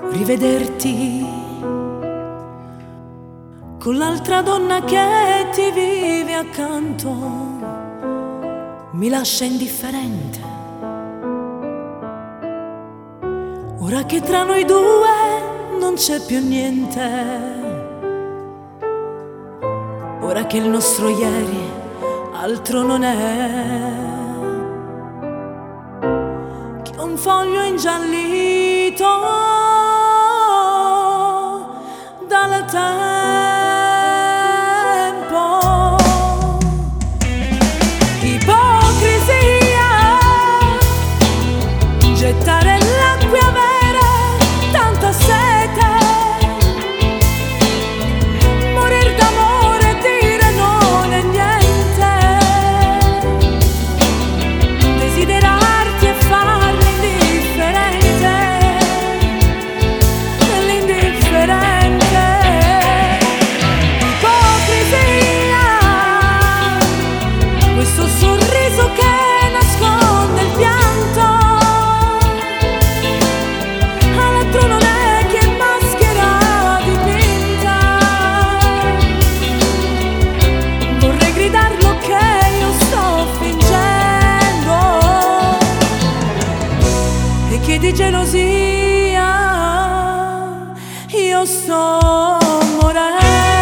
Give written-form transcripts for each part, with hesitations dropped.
rivederti con l'altra donna che ti vive accanto mi lascia indifferente. Ora che tra noi due non c'è più niente, ora che il nostro ieri altro non è che un foglio ingiallito dal tempo. Ipocrisia, gettare l'acqua e avere tanta sete, morir d'amore e dire non è niente, desiderarti e farmi indifferente, l'indifferente. Ipocrisia, questo sorriso che nasconde il pianto, all'altro non è che maschera dipinta. Vorrei gridarlo che io sto fingendo e che di gelosia io sto morendo.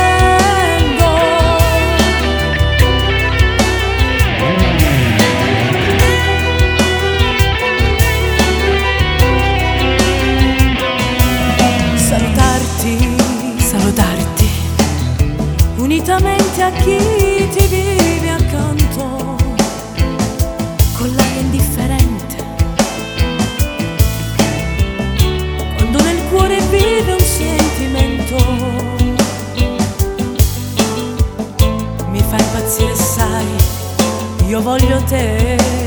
Salutarti, unitamente a chi ti vive accanto, con l'aria indifferente, quando nel cuore vive un sentimento. Mi fa impazzire, sai, io voglio te.